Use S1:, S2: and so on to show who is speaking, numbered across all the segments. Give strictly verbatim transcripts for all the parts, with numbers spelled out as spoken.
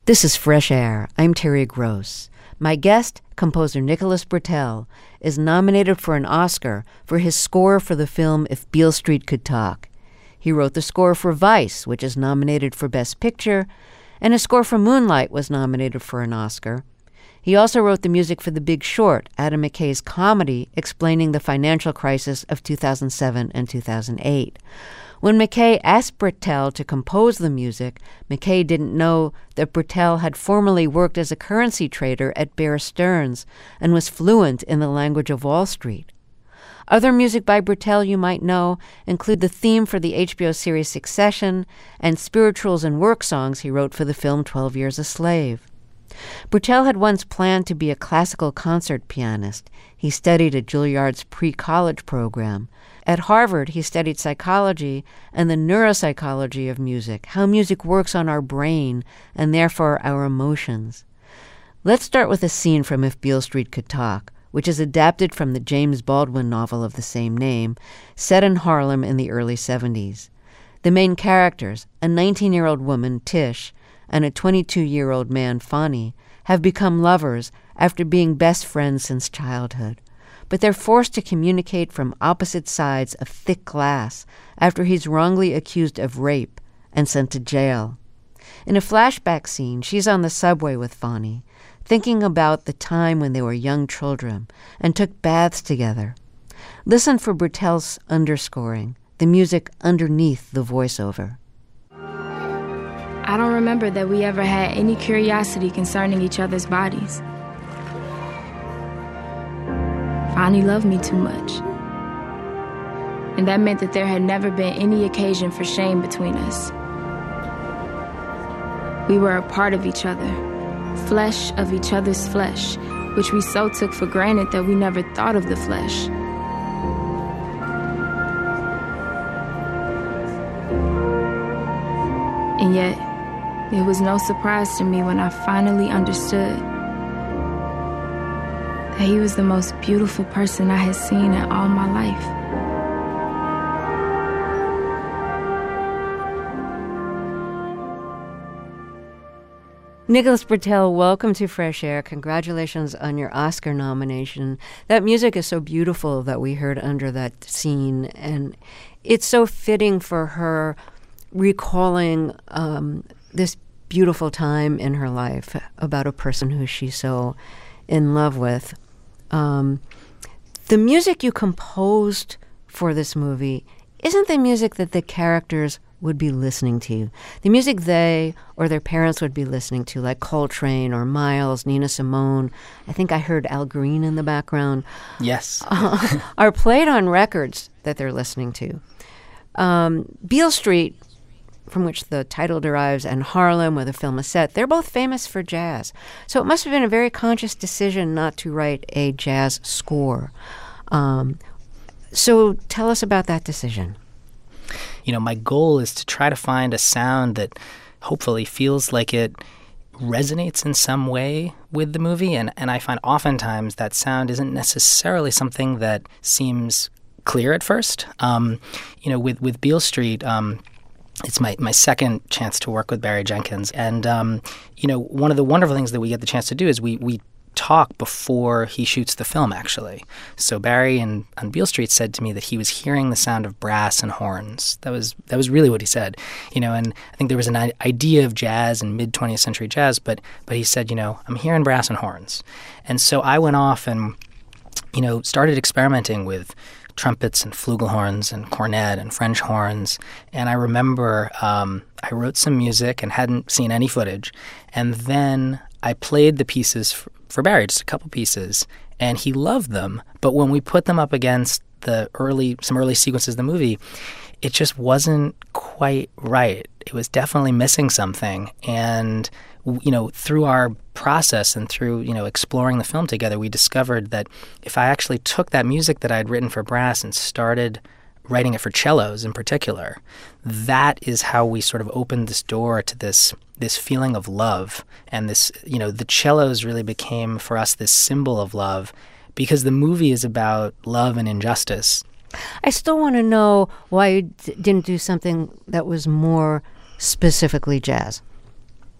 S1: This is Fresh Air. I'm Terry Gross. My guest, composer Nicholas Britell, is nominated for an Oscar for his score for the film If Beale Street Could Talk. He wrote the score for Vice, which is nominated for Best Picture, and his score for Moonlight was nominated for an Oscar. He also wrote the music for The Big Short, Adam McKay's comedy explaining the financial crisis of two thousand seven and two thousand eight. When McKay asked Britell to compose the music, McKay didn't know that Britell had formerly worked as a currency trader at Bear Stearns and was fluent in the language of Wall Street. Other music by Britell you might know include the theme for the H B O series Succession and spirituals and work songs he wrote for the film twelve Years a Slave. Britell had once planned to be a classical concert pianist. He studied at Juilliard's pre-college program. At Harvard, he studied psychology and the neuropsychology of music, how music works on our brain and therefore our emotions. Let's start with a scene from If Beale Street Could Talk, which is adapted from the James Baldwin novel of the same name, set in Harlem in the early seventies. The main characters, a nineteen-year-old woman, Tish, and a twenty-two-year-old man, Fonny, have become lovers after being best friends since childhood. But they're forced to communicate from opposite sides of thick glass after he's wrongly accused of rape and sent to jail. In a flashback scene, she's on the subway with Fonny, thinking about the time when they were young children and took baths together. Listen for Britell's underscoring, the music underneath the voiceover.
S2: I don't remember that we ever had any curiosity concerning each other's bodies. Fonny loved me too much. And that meant that there had never been any occasion for shame between us. We were a part of each other, flesh of each other's flesh, which we so took for granted that we never thought of the flesh. And yet, it was no surprise to me when I finally understood that he was the most beautiful person I had seen in all my life.
S1: Nicholas Britell, welcome to Fresh Air. Congratulations on your Oscar nomination. That music is so beautiful that we heard under that scene, and it's so fitting for her recalling um, this beautiful time in her life about a person who she's so in love with. Um, the music you composed for this movie isn't the music that the characters would be listening to. The music they or their parents would be listening to, like Coltrane or Miles, Nina Simone. I think I heard Al Green in the background.
S3: Yes.
S1: uh, are played on records that they're listening to. Um, Beale Street, from which the title derives, and Harlem, where the film is set, they're both famous for jazz. So it must have been a very conscious decision not to write a jazz score. Um, so tell us about that decision.
S3: You know, my goal is to try to find a sound that hopefully feels like it resonates in some way with the movie. And, and I find oftentimes that sound isn't necessarily something that seems clear at first. Um, you know, with, with Beale Street, um, it's my, my second chance to work with Barry Jenkins. And, um, you know, one of the wonderful things that we get the chance to do is we, we talk before he shoots the film, actually. So Barry and on Beale Street said to me that he was hearing the sound of brass and horns. That was that was really what he said. You know, and I think there was an I- idea of jazz and mid-twentieth century jazz, but but he said, you know, I'm hearing brass and horns. And so I went off and, you know, started experimenting with trumpets and flugelhorns and cornet and French horns. And I remember um, I wrote some music and hadn't seen any footage. And then I played the pieces for, for Barry, just a couple pieces, and he loved them. But when we put them up against the early, some early sequences of the movie, it just wasn't quite right. It was definitely missing something. And, you know, through our process and through, you know, exploring the film together, we discovered that if I actually took that music that I'd written for brass and started writing it for cellos in particular, that is how we sort of opened this door to this this feeling of love. And this, you know, the cellos really became for us this symbol of love because the movie is about love and injustice.
S1: I still want to know why you d- didn't do something that was more specifically jazz.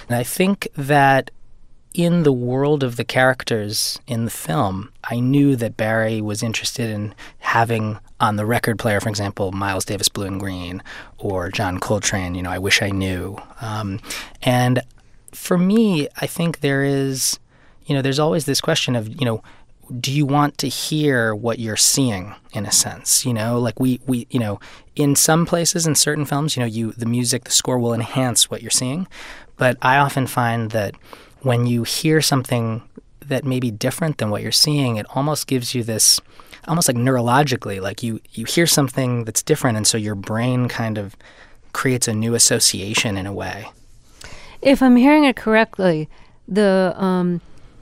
S3: And I think that in the world of the characters in the film, I knew that Barry was interested in having on the record player, for example, Miles Davis, Blue and Green, or John Coltrane, you know, I Wish I Knew. Um, and for me, I think there is, you know, there's always this question of, you know, do you want to hear what you're seeing, in a sense? You know, like we, we you know, in some places, in certain films, you know, you the music, the score will enhance what you're seeing. But I often find that when you hear something that may be different than what you're seeing, it almost gives you this, almost like neurologically, like you, you hear something that's different, and so your brain kind of creates a new association in a way.
S1: If I'm hearing it correctly, the um,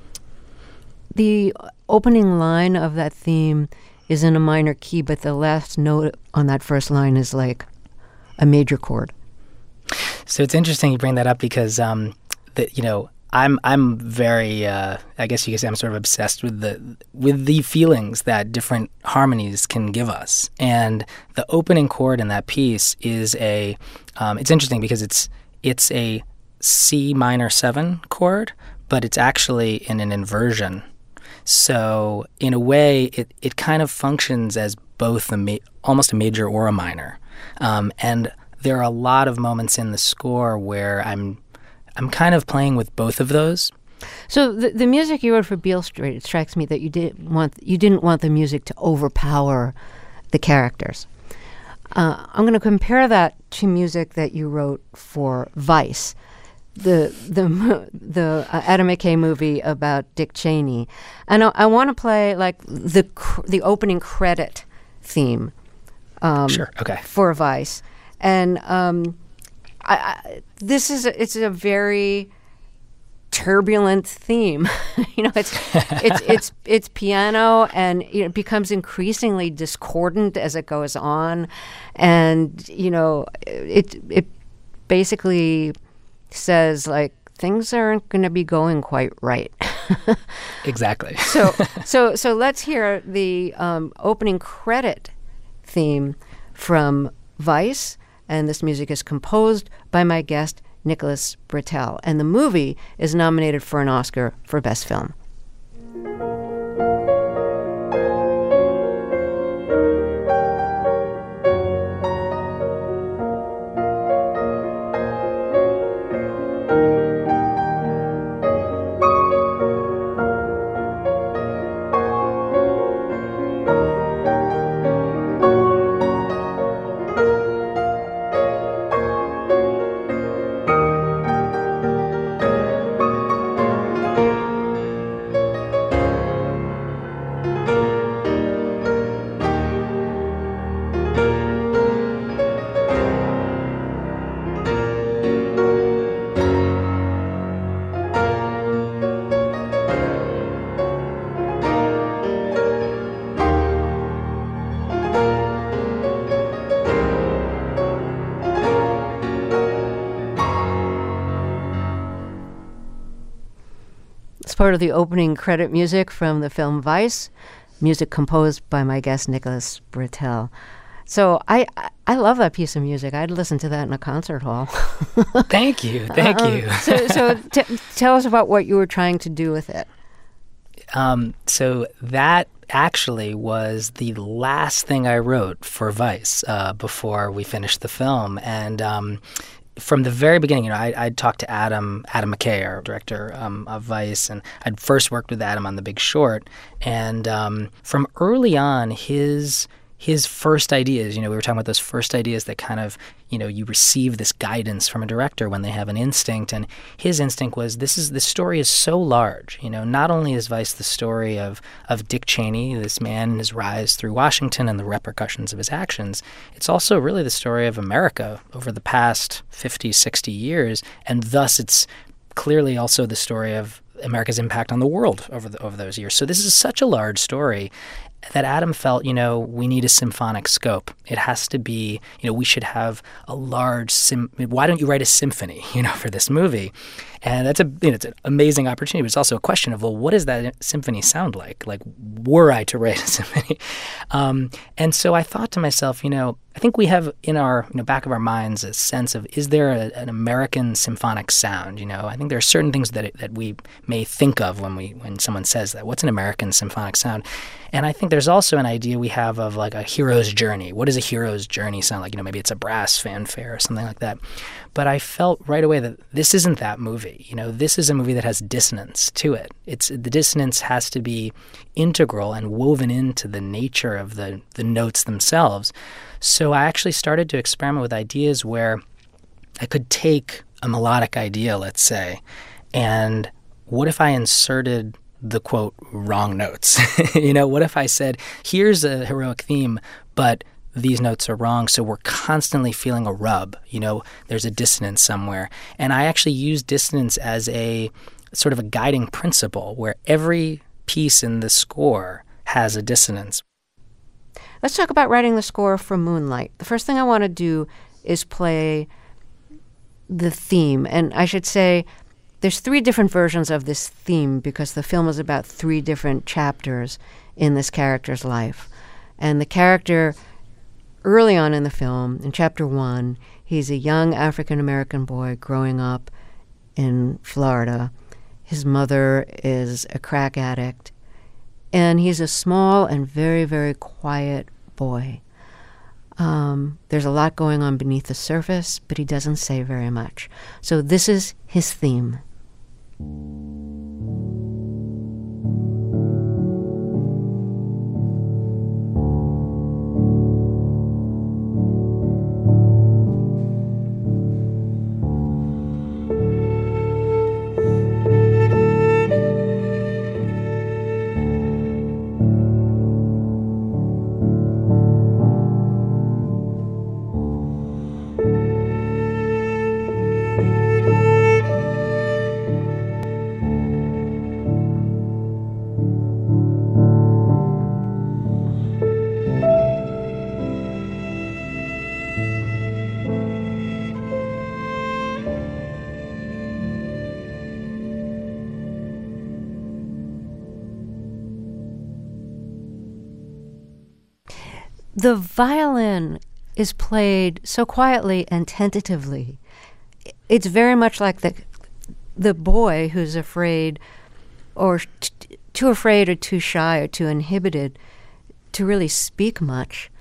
S1: the opening line of that theme is in a minor key, but the last note on that first line is like a major chord.
S3: So it's interesting you bring that up because, um, that you know, I'm I'm very uh, I guess you could say I'm sort of obsessed with the with the feelings that different harmonies can give us, and the opening chord in that piece is a um, it's interesting because it's it's a C minor seven chord, but it's actually in an inversion. So in a way, it it kind of functions as both a ma- almost a major or a minor, um, and there are a lot of moments in the score where I'm I'm kind of playing with both of those.
S1: So the the music you wrote for Beale Street, it strikes me that you didn't want you didn't want the music to overpower the characters. Uh, I'm going to compare that to music that you wrote for Vice, the the the uh, Adam McKay movie about Dick Cheney, and I, I want to play like the cr- the opening credit theme. Um,
S3: sure. Okay.
S1: For Vice, and. Um, I, I, this is a, it's a very turbulent theme. you know, it's it's it's it's piano, and you know, it becomes increasingly discordant as it goes on, and you know, it it basically says like things aren't going to be going quite right.
S3: Exactly.
S1: so so so let's hear the um, opening credit theme from Vice. And this music is composed by my guest, Nicholas Britell. And the movie is nominated for an Oscar for Best Film. Part of the opening credit music from the film Vice, music composed by my guest Nicholas Britell. So I I love that piece of music. I'd listen to that in a concert hall.
S3: Thank you, thank
S1: um,
S3: you.
S1: so so t- tell us about what you were trying to do with it.
S3: Um, so that actually was the last thing I wrote for Vice uh, before we finished the film, and. Um, From the very beginning, you know, I, I'd talked to Adam, Adam McKay, our director um, of Vice, and I'd first worked with Adam on The Big Short. And um, from early on, his his first ideas, you know, we were talking about those first ideas that kind of, you know, you receive this guidance from a director when they have an instinct. And his instinct was, this is this story is so large. You know, not only is Vice the story of, of Dick Cheney, this man and his rise through Washington and the repercussions of his actions, it's also really the story of America over the past fifty, sixty years. And thus it's clearly also the story of America's impact on the world over the, over those years. So this is such a large story that Adam felt, you know, we need a symphonic scope. It has to be, you know, we should have a large, sim- why don't you write a symphony, you know, for this movie? And that's a, you know, it's an amazing opportunity, but it's also a question of, well, what does that symphony sound like? Like, were I to write a symphony? Um, and so I thought to myself, you know, think we have in our you know back of our minds a sense of, is there a, an American symphonic sound? You know, I think there are certain things that that we may think of when we when someone says that. What's an American symphonic sound? And I think there's also an idea we have of like a hero's journey. What does a hero's journey sound like? You know, maybe it's a brass fanfare or something like that. But I felt right away that this isn't that movie. You know, this is a movie that has dissonance to it. It's the dissonance has to be integral and woven into the nature of the the notes themselves. So I actually started to experiment with ideas where I could take a melodic idea, let's say, and what if I inserted the, quote, wrong notes? You know, what if I said, here's a heroic theme, but these notes are wrong, so we're constantly feeling a rub. You know, there's a dissonance somewhere. And I actually use dissonance as a sort of a guiding principle where every piece in the score has a dissonance.
S1: Let's talk about writing the score for Moonlight. The first thing I want to do is play the theme. And I should say there's three different versions of this theme because the film is about three different chapters in this character's life. And the character, early on in the film, in chapter one, he's a young African-American boy growing up in Florida. His mother is a crack addict. And he's a small and very, very quiet boy. Um, there's a lot going on beneath the surface, but he doesn't say very much. So this is his theme. The violin is played so quietly and tentatively. It's very much like the the boy who's afraid or t- too afraid or too shy or too inhibited to really speak much.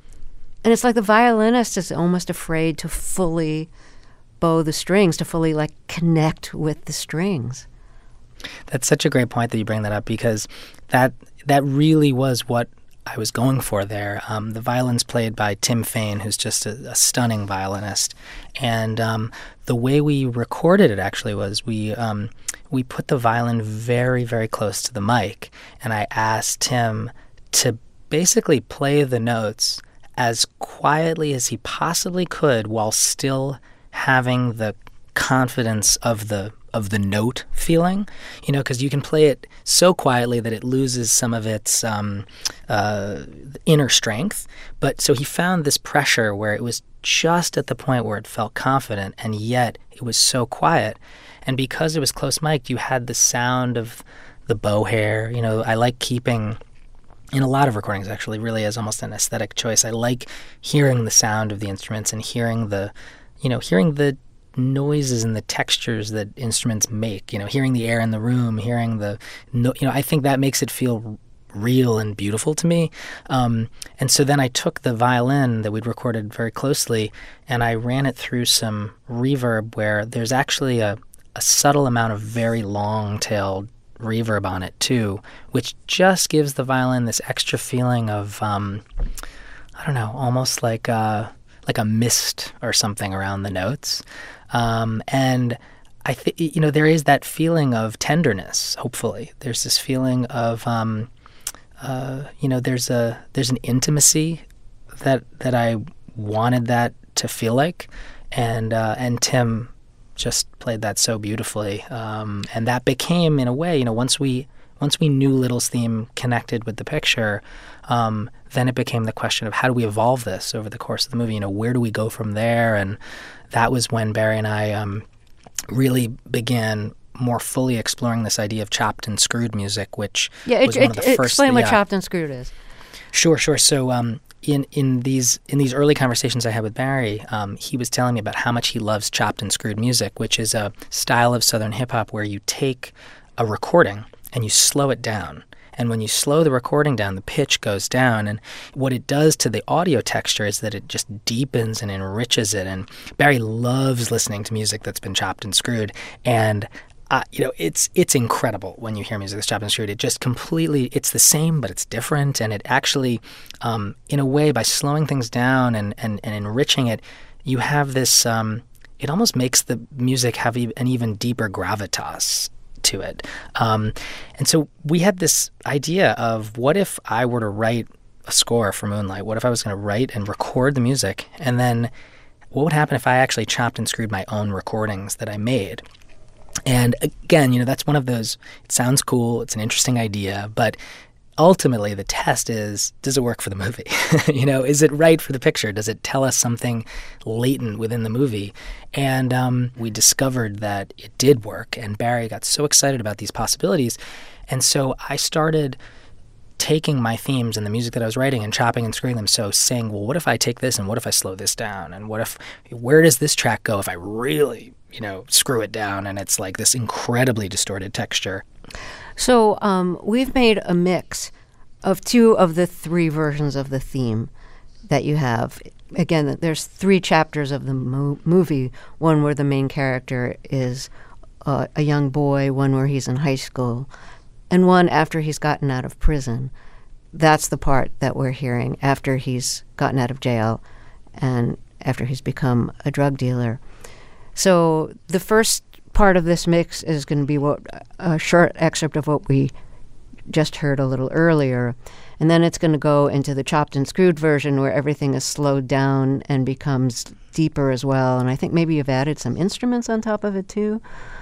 S1: And it's like the violinist is almost afraid to fully bow the strings, to fully like connect with the strings.
S3: That's such a great point that you bring that up because that that really was what I was going for there. Um, the violin's played by Tim Fain, who's just a, a stunning violinist. And um, the way we recorded it actually was we um, we put the violin very, very close to the mic, and I asked Tim to basically play the notes as quietly as he possibly could while still having the confidence of the of the note feeling, you know, because you can play it so quietly that it loses some of its um, uh, inner strength. But so he found this pressure where it was just at the point where it felt confident, and yet it was so quiet. And because it was close mic'd, you had the sound of the bow hair. You know, I like keeping, in a lot of recordings actually, really as almost an aesthetic choice, I like hearing the sound of the instruments and hearing the, you know, hearing the noises and the textures that instruments make, you know, hearing the air in the room, hearing the, no, you know, I think that makes it feel real and beautiful to me. Um, and so then I took the violin that we'd recorded very closely and I ran it through some reverb where there's actually a, a subtle amount of very long-tailed reverb on it too, which just gives the violin this extra feeling of, um, I don't know, almost like a, like a mist or something around the notes. Um, and I think, you know, there is that feeling of tenderness, hopefully. There's this feeling of, um, uh, you know, there's a there's an intimacy that that I wanted that to feel like. And uh, and Tim just played that so beautifully. Um, and that became, in a way, you know, once we once we knew Little's theme connected with the picture, um, then it became the question of how do we evolve this over the course of the movie? You know, where do we go from there? And that was when Barry and I um, really began more fully exploring this idea of chopped and screwed music, which
S1: yeah, it,
S3: was one
S1: it,
S3: of the
S1: it,
S3: first.
S1: Explain what
S3: yeah.
S1: chopped and screwed is.
S3: Sure, sure. So, um, in in these in these early conversations I had with Barry, um, he was telling me about how much he loves chopped and screwed music, which is a style of Southern hip hop where you take a recording and you slow it down. And when you slow the recording down, the pitch goes down. And what it does to the audio texture is that it just deepens and enriches it. And Barry loves listening to music that's been chopped and screwed. And Uh, you know, it's it's incredible when you hear music that's chopped and screwed. It just completely, it's the same, but it's different. And it actually, um, in a way, by slowing things down and, and, and enriching it, you have this, um, it almost makes the music have e- an even deeper gravitas to it. Um, and so we had this idea of, what if I were to write a score for Moonlight? What if I was going to write and record the music? And then what would happen if I actually chopped and screwed my own recordings that I made? And again, you know, that's one of those, it sounds cool, it's an interesting idea, but ultimately the test is, does it work for the movie? You know, is it right for the picture? Does it tell us something latent within the movie? And um, we discovered that it did work, and Barry got so excited about these possibilities. And so I started taking my themes and the music that I was writing and chopping and screwing them. So saying, well, what if I take this and what if I slow this down? And what if, where does this track go if I really, you know, screw it down and it's like this incredibly distorted texture?
S1: So um, we've made a mix of two of the three versions of the theme that you have. Again, there's three chapters of the mo- movie, one where the main character is uh, a young boy, one where he's in high school, and one after he's gotten out of prison. That's the part that we're hearing after he's gotten out of jail and after he's become a drug dealer. So the first part of this mix is going to be what a short excerpt of what we just heard a little earlier. And then it's going to go into the chopped and screwed version where everything is slowed down and becomes deeper as well. And I think maybe you've added some instruments on top of it too.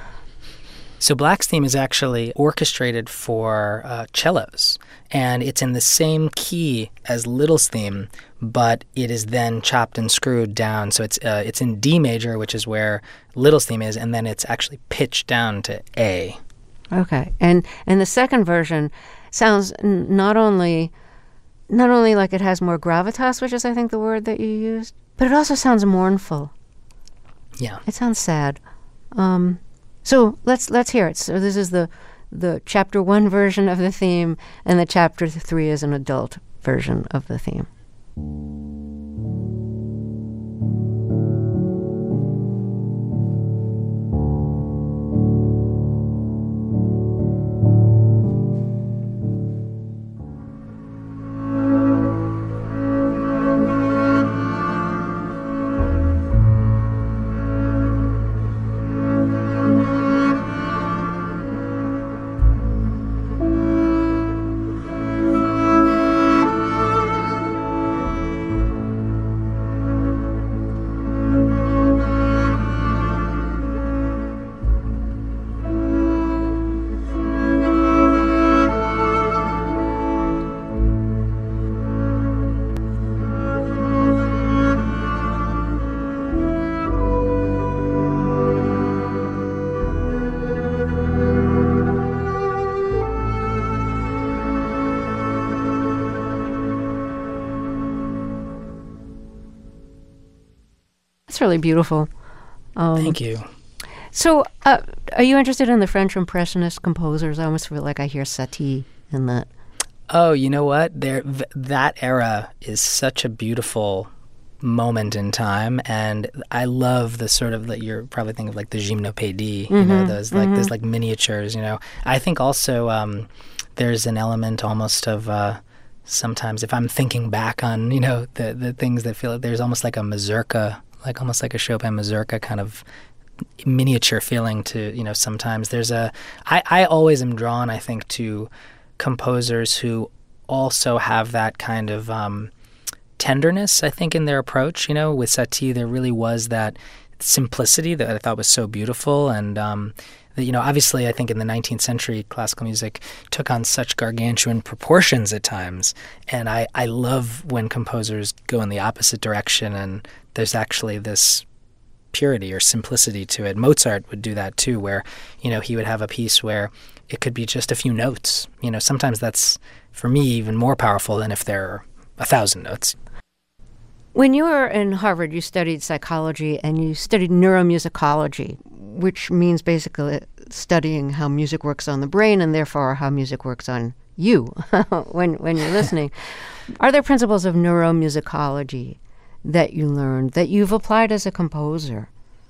S3: So Black's theme is actually orchestrated for uh, cellos, and it's in the same key as Little's theme, but it is then chopped and screwed down. So it's uh, it's in D major, which is where Little's theme is, and then it's actually pitched down to A.
S1: Okay, and and the second version sounds n- not only not only like it has more gravitas, which is I think the word that you used, but it also sounds mournful.
S3: Yeah,
S1: it sounds sad. Um, So let's let's hear it. So this is the the chapter one version of the theme, and the chapter three is an adult version of the theme. It's really beautiful. Um,
S3: Thank you.
S1: So, uh, are you interested in the French Impressionist composers? I almost feel like I hear Satie in that.
S3: Oh, you know what? There, th- that era is such a beautiful moment in time, and I love the sort of that you're probably thinking of like the gymnopédie, mm-hmm, you know, those like mm-hmm. those like miniatures. You know, I think also um, there's an element almost of. Uh, sometimes if I'm thinking back on, you know, the the things that feel, there's almost like a mazurka, like almost like a Chopin mazurka kind of miniature feeling to, you know, sometimes there's a, I, I always am drawn, I think, to composers who also have that kind of um, tenderness, I think, in their approach. You know, with Satie, there really was that simplicity that I thought was so beautiful. And, um, that, you know, obviously, I think in the nineteenth century, classical music took on such gargantuan proportions at times. And I, I love when composers go in the opposite direction and there's actually this purity or simplicity to it. Mozart would do that too, where, you know, he would have a piece where it could be just a few notes. You know, sometimes that's, for me, even more powerful than if there are a thousand notes.
S1: When you were in Harvard, you studied psychology and you studied neuromusicology, which means basically studying how music works on the brain and therefore how music works on you when when you're listening. Are there principles of neuromusicology that you learned that you've applied as a composer?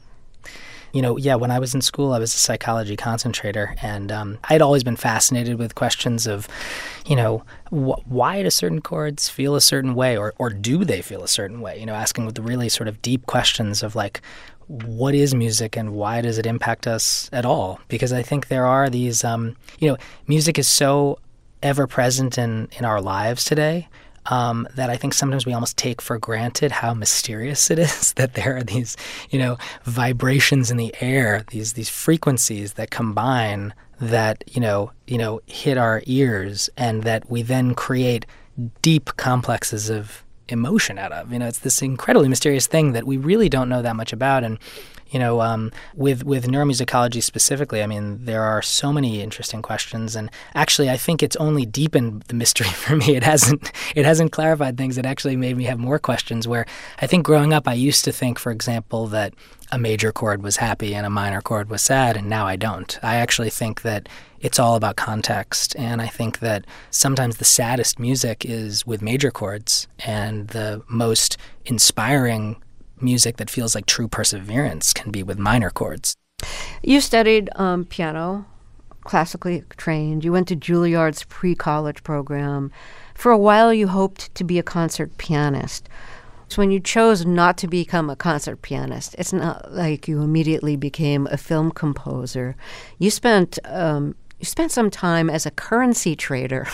S3: You know, yeah, when I was in school, I was a psychology concentrator, and um, I'd always been fascinated with questions of, you know, wh- why do certain chords feel a certain way, or or do they feel a certain way? You know, asking with the really sort of deep questions of like, what is music and why does it impact us at all? Because I think there are these, um, you know, music is so ever present in, in our lives today. Um, that I think sometimes we almost take for granted how mysterious it is, that there are these, you know, vibrations in the air, these these frequencies that combine that, you know, you know, hit our ears, and that we then create deep complexes of emotion out of. You know, it's this incredibly mysterious thing that we really don't know that much about. And you know, um, with with neuromusicology specifically, I mean, there are so many interesting questions, and actually, I think it's only deepened the mystery for me. It hasn't it hasn't clarified things. It actually made me have more questions. Where I think growing up, I used to think, for example, that a major chord was happy and a minor chord was sad, and now I don't. I actually think that it's all about context, and I think that sometimes the saddest music is with major chords, and the most inspiring music that feels like true perseverance can be with minor chords.
S1: You studied um, piano, classically trained. You went to Juilliard's pre-college program. For a while, you hoped to be a concert pianist. So when you chose not to become a concert pianist, it's not like you immediately became a film composer. You spent um, you spent some time as a currency trader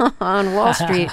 S1: on Wall Street.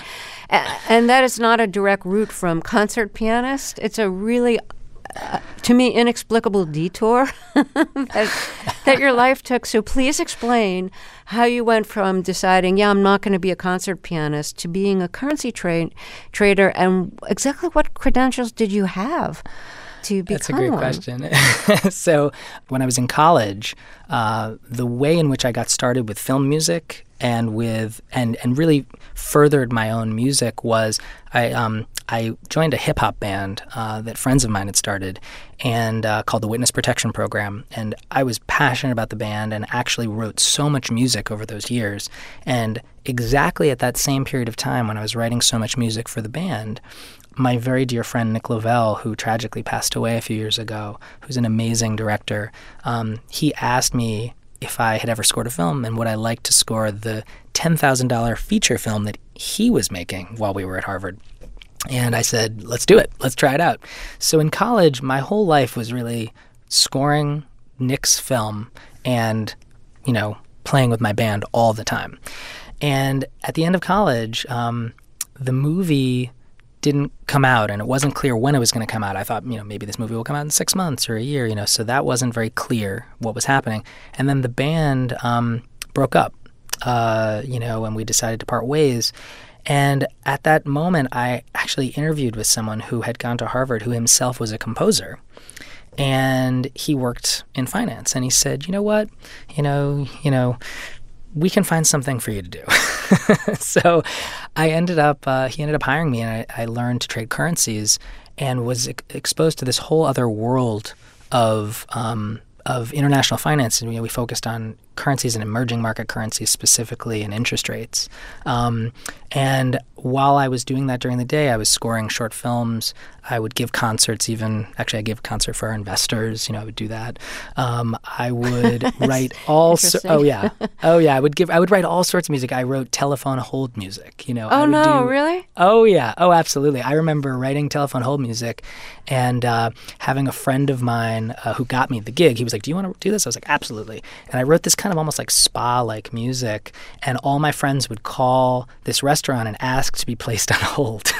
S1: And that is not a direct route from concert pianist. It's a really, uh, to me, inexplicable detour that, that your life took. So please explain how you went from deciding, yeah, I'm not going to be a concert pianist, to being a currency tra- trader, and exactly what credentials did you have to become
S3: That's a great
S1: one?
S3: question. So when I was in college, uh, the way in which I got started with film music and with and and really furthered my own music was I um I joined a hip hop band uh, that friends of mine had started, and uh, called the Witness Protection Program. And I was passionate about the band and actually wrote so much music over those years. And exactly at that same period of time when I was writing so much music for the band, my very dear friend Nick Lovell, who tragically passed away a few years ago, who's an amazing director, um, he asked me if I had ever scored a film and would I like to score the ten thousand dollars feature film that he was making while we were at Harvard. And I said, let's do it. Let's try it out. So in college, my whole life was really scoring Nick's film and, you know, playing with my band all the time. And at the end of college, um, the movie didn't come out, and it wasn't clear when it was going to come out. I thought, you know, maybe this movie will come out in six months or a year, you know, so that wasn't very clear what was happening. And then the band um, broke up, uh, you know, and we decided to part ways. And at that moment, I actually interviewed with someone who had gone to Harvard, who himself was a composer. And he worked in finance. And he said, you know what, you know, you know, we can find something for you to do. So I ended up, uh, he ended up hiring me, and I, I learned to trade currencies and was ex- exposed to this whole other world of um, of international finance. And, you know, we focused on currencies and emerging market currencies specifically, and interest rates. Um, and while I was doing that during the day, I was scoring short films. I would give concerts even. Actually, I gave a concert for our investors. You know, I would do that. Um, I would write all so, Oh, yeah. Oh, yeah. I would give. I would write all sorts of music. I wrote telephone hold music. You know.
S1: Oh,
S3: I would
S1: no,
S3: do,
S1: really?
S3: Oh, yeah. Oh, absolutely. I remember writing telephone hold music and uh, having a friend of mine uh, who got me the gig. He was like, do you want to do this? I was like, absolutely. And I wrote this kind of almost like spa-like music, and all my friends would call this restaurant and ask to be placed on hold.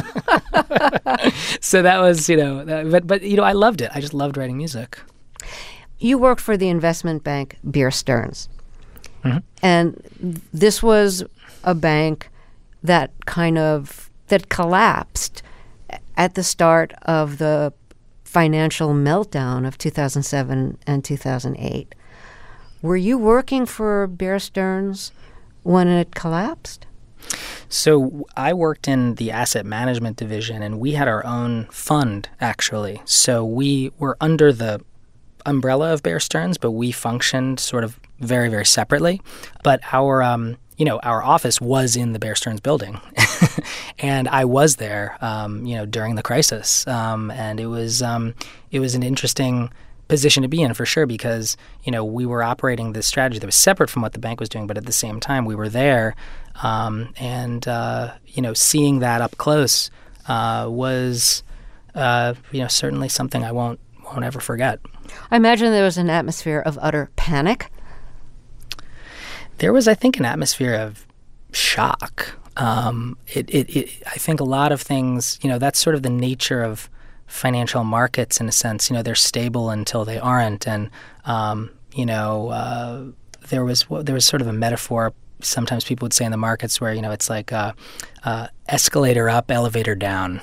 S3: So that was, you know, that, but, but, you know, I loved it. I just loved writing music.
S1: You worked for the investment bank Bear Stearns.
S3: Mm-hmm.
S1: And this was a bank that kind of, that collapsed at the start of the financial meltdown of two thousand seven and two thousand eight. Were you working for Bear Stearns when it collapsed?
S3: So I worked in the asset management division, and we had our own fund, actually. So we were under the umbrella of Bear Stearns, but we functioned sort of very, very separately. But our, um, you know, our office was in the Bear Stearns building, and I was there, um, you know, during the crisis, um, and it was um, it was an interesting position to be in for sure, because you know we were operating this strategy that was separate from what the bank was doing, but at the same time we were there, um, and uh, you know seeing that up close uh, was uh, you know certainly something I won't won't ever forget.
S1: I imagine there was an atmosphere of utter panic.
S3: There was, I think, an atmosphere of shock. Um, it, it, it, I think a lot of things, you know, that's sort of the nature of financial markets in a sense. You know, they're stable until they aren't. And, um, you know, uh, there was there was sort of a metaphor sometimes people would say in the markets where, you know, it's like uh, uh, escalator up, elevator down.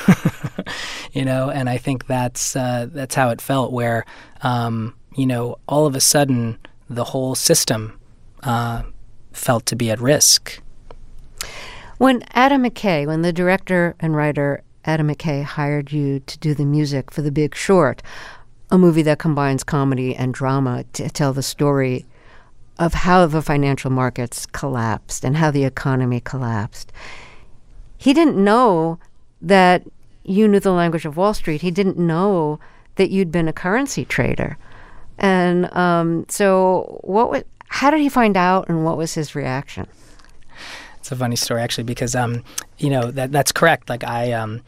S3: You know, and I think that's uh, that's how it felt, where, um, you know, all of a sudden the whole system uh, felt to be at risk.
S1: When Adam McKay, when the director and writer Adam McKay hired you to do the music for The Big Short, a movie that combines comedy and drama to tell the story of how the financial markets collapsed and how the economy collapsed, he didn't know that you knew the language of Wall Street. He didn't know that you'd been a currency trader. And um, so what was, how did he find out, and what was his reaction?
S3: It's a funny story, actually, because, um, you know, that that's correct. Like, I um,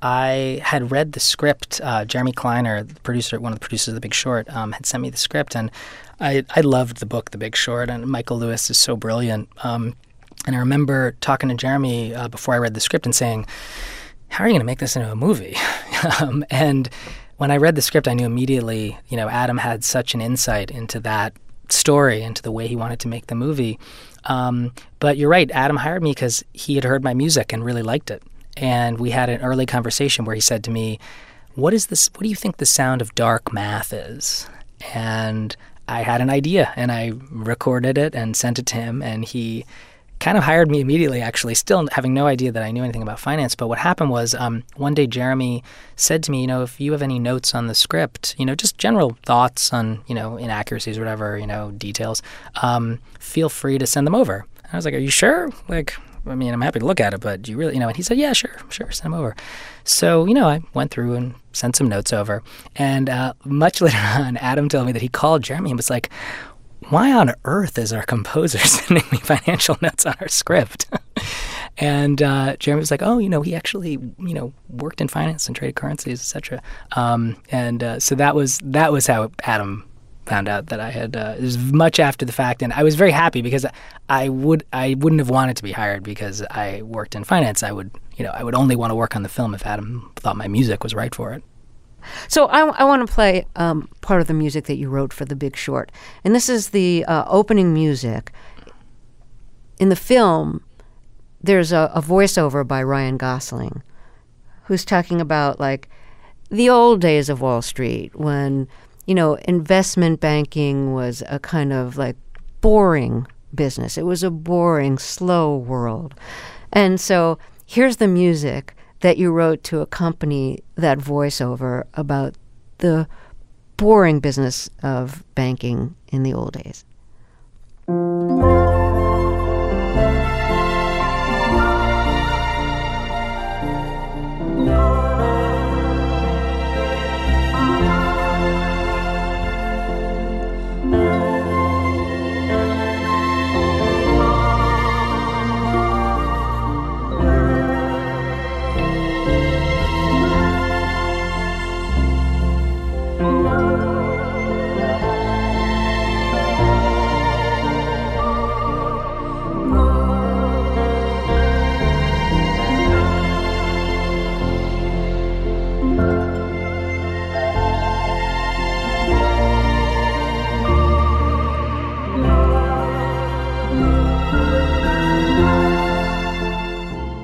S3: I had read the script. Uh, Jeremy Kleiner, the producer, one of the producers of The Big Short, um, had sent me the script. And I, I loved the book, The Big Short, and Michael Lewis is so brilliant. Um, and I remember talking to Jeremy uh, before I read the script and saying, how are you going to make this into a movie? um, and when I read the script, I knew immediately, you know, Adam had such an insight into that story, into the way he wanted to make the movie. Um, but you're right, Adam hired me because he had heard my music and really liked it. And we had an early conversation where he said to me, what is this? What do you think the sound of dark math is? And I had an idea, and I recorded it and sent it to him, and he kind of hired me immediately, actually, still having no idea that I knew anything about finance. But what happened was um, one day Jeremy said to me, you know, if you have any notes on the script, you know, just general thoughts on, you know, inaccuracies or whatever, you know, details, um, feel free to send them over. And I was like, are you sure? Like, I mean, I'm happy to look at it, but do you really, you know, and he said, yeah, sure, sure, send them over. So, you know, I went through and sent some notes over. And uh, much later on, Adam told me that he called Jeremy and was like, why on earth is our composer sending me financial notes on our script? And uh, Jeremy was like, oh, you know, he actually, you know, worked in finance and traded currencies, et cetera. Um, and uh, so that was that was how Adam found out that I had. Uh, it was much after the fact, and I was very happy because I would I wouldn't have wanted to be hired because I worked in finance. I would, you know, I would only want to work on the film if Adam thought my music was right for it.
S1: So I, I want to play um, part of the music that you wrote for The Big Short. And this is the uh, opening music. In the film, there's a, a voiceover by Ryan Gosling, who's talking about, like, the old days of Wall Street when, you know, investment banking was a kind of, like, boring business. It was a boring, slow world. And so here's the music that you wrote to accompany that voiceover about the boring business of banking in the old days.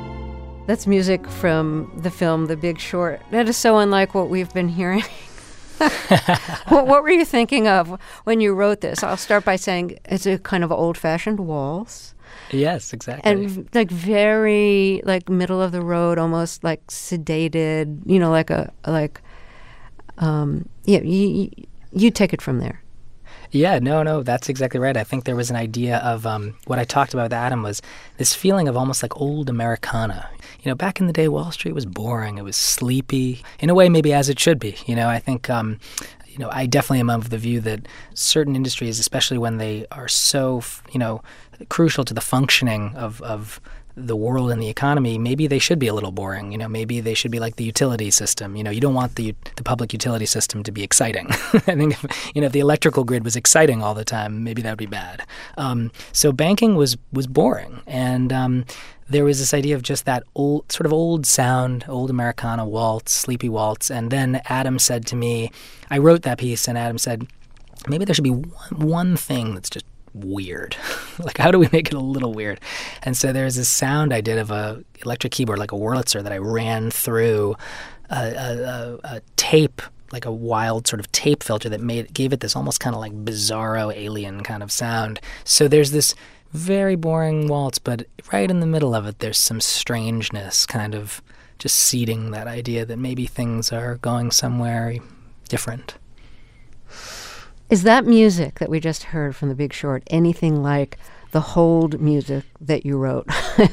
S1: That's music from the film The Big Short. That is so unlike what we've been hearing. what, what were you thinking of when you wrote this? I'll start by saying it's a kind of old-fashioned waltz.
S3: Yes, exactly.
S1: And like very like middle of the road, almost like sedated, you know, like a like um yeah, you, you take it from there.
S3: Yeah, no, no, that's exactly right. I think there was an idea of um, what I talked about with Adam was this feeling of almost like old Americana. You know, back in the day, Wall Street was boring. It was sleepy, in a way maybe as it should be. You know, I think, um, you know, I definitely am of the view that certain industries, especially when they are so, you know, crucial to the functioning of, of the world and the economy, maybe they should be a little boring. You know, maybe they should be like the utility system. You know, you don't want the the public utility system to be exciting. I think if, you know, if the electrical grid was exciting all the time, maybe that would be bad. Um, so banking was was boring, and um, there was this idea of just that old sort of old sound, old Americana waltz, sleepy waltz. And then Adam said to me, I wrote that piece, and Adam said, maybe there should be one, one thing that's just weird. Like, how do we make it a little weird? And so there's this sound I did of a electric keyboard, like a Wurlitzer, that I ran through a, a, a, a tape, like a wild sort of tape filter that made gave it this almost kind of like bizarro alien kind of sound. So there's this very boring waltz, but right in the middle of it, there's some strangeness, kind of just seeding that idea that maybe things are going somewhere different.
S1: Is that music that we just heard from The Big Short anything like the hold music that you wrote?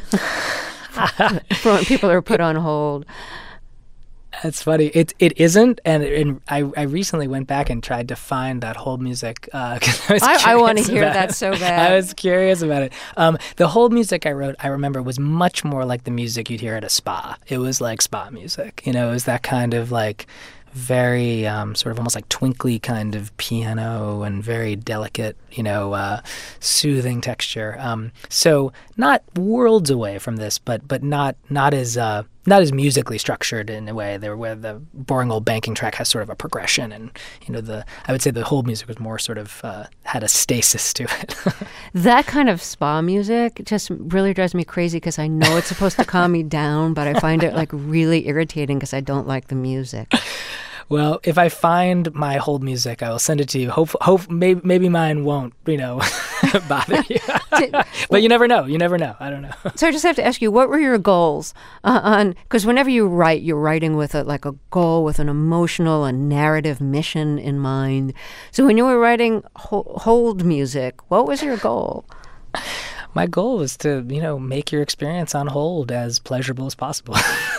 S1: For when people are put on hold.
S3: That's funny. It it isn't, and, and I I recently went back and tried to find that hold music. Uh, I,
S1: I, I want to hear that it. so bad.
S3: I was curious about it. Um, the hold music I wrote, I remember, was much more like the music you'd hear at a spa. It was like spa music. You know, it was that kind of like very um, sort of almost like twinkly kind of piano and very delicate, you know, uh, soothing texture. Um, so not worlds away from this, but but not not as uh, not as musically structured in a way there where the boring old banking track has sort of a progression, and you know the I would say the whole music was more sort of uh, had a stasis to it.
S1: That kind of spa music just really drives me crazy because I know it's supposed to calm me down, but I find it like really irritating because I don't like the music.
S3: Well, if I find my hold music, I will send it to you. Hope, hope, maybe, maybe mine won't, you know, bother you. But you never know. You never know. I don't know.
S1: So I just have to ask you, what were your goals uh, on? Because whenever you write, you're writing with a, like a goal, with an emotional, a narrative mission in mind. So when you were writing ho- hold music, what was your goal?
S3: My goal was to, you know, make your experience on hold as pleasurable as possible.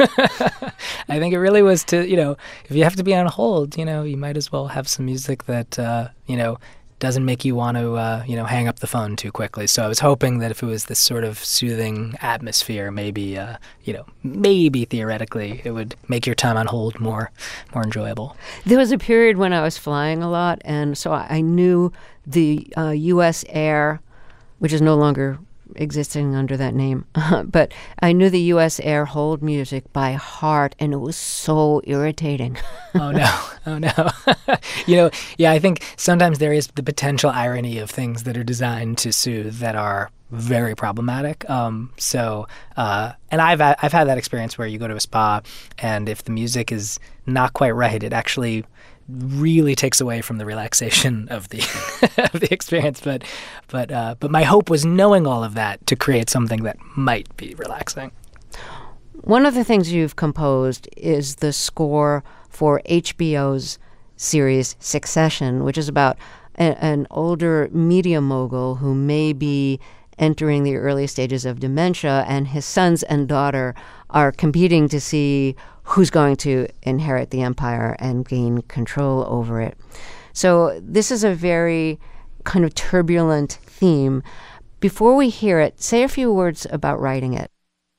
S3: I think it really was to, you know, if you have to be on hold, you know, you might as well have some music that, uh, you know, doesn't make you want to, uh, you know, hang up the phone too quickly. So I was hoping that if it was this sort of soothing atmosphere, maybe, uh, you know, maybe theoretically it would make your time on hold more, more enjoyable.
S1: There was a period when I was flying a lot, and so I knew the uh, U S Air, which is no longer existing under that name. But I knew the U S Air hold music by heart, and it was so irritating.
S3: Oh, no. Oh, no. You know, yeah, I think sometimes there is the potential irony of things that are designed to soothe that are very problematic. Um, so, uh, and I've I've had that experience where you go to a spa, and if the music is not quite right, it actually really takes away from the relaxation of the of the experience. But but uh, but my hope was knowing all of that to create something that might be relaxing.
S1: One of the things you've composed is the score for H B O's series Succession, which is about a, an older media mogul who may be entering the early stages of dementia, and his sons and daughter are competing to see who's going to inherit the empire and gain control over it. So this is a very kind of turbulent theme. Before we hear it, say a few words about writing it.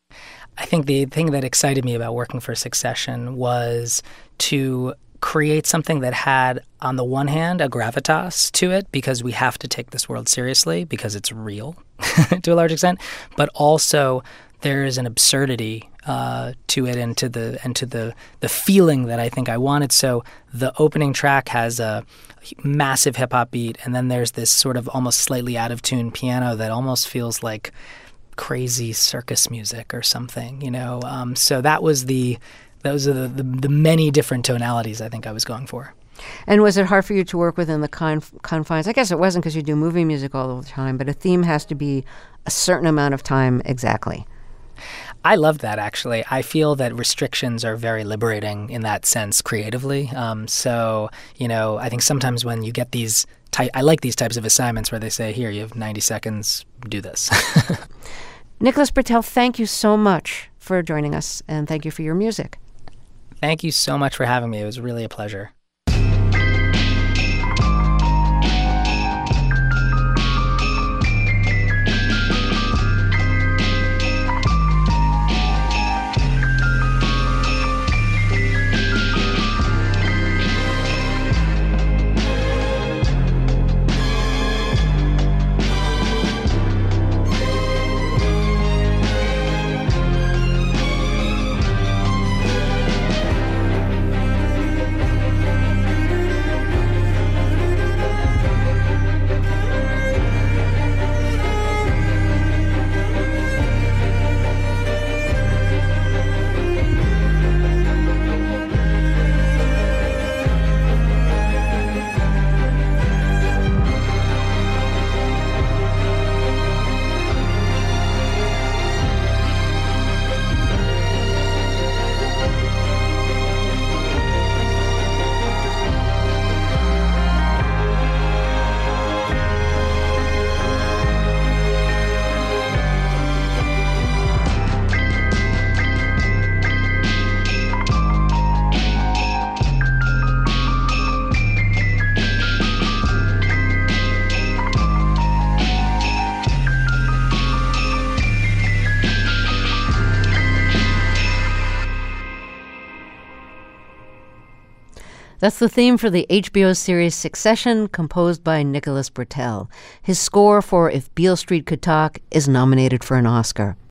S3: I think the thing that excited me about working for Succession was to create something that had, on the one hand, a gravitas to it, because we have to take this world seriously because it's real to a large extent, but also there is an absurdity uh, to it and to the and to the the feeling that I think I wanted. So the opening track has a massive hip hop beat, and then there's this sort of almost slightly out of tune piano that almost feels like crazy circus music or something, you know. Um, so that was the those are the, the the many different tonalities I think I was going for.
S1: And was it hard for you to work within the conf- confines? I guess it wasn't because you do movie music all the time, but a theme has to be a certain amount of time exactly.
S3: I love that, actually. I feel that restrictions are very liberating in that sense creatively. Um, so, you know, I think sometimes when you get these ty- I like these types of assignments where they say, here, you have ninety seconds, do this.
S1: Nicholas Britell, thank you so much for joining us, and thank you for your music.
S3: Thank you so much for having me. It was really a pleasure.
S1: That's the theme for the H B O series Succession, composed by Nicholas Britell. His score for If Beale Street Could Talk is nominated for an Oscar.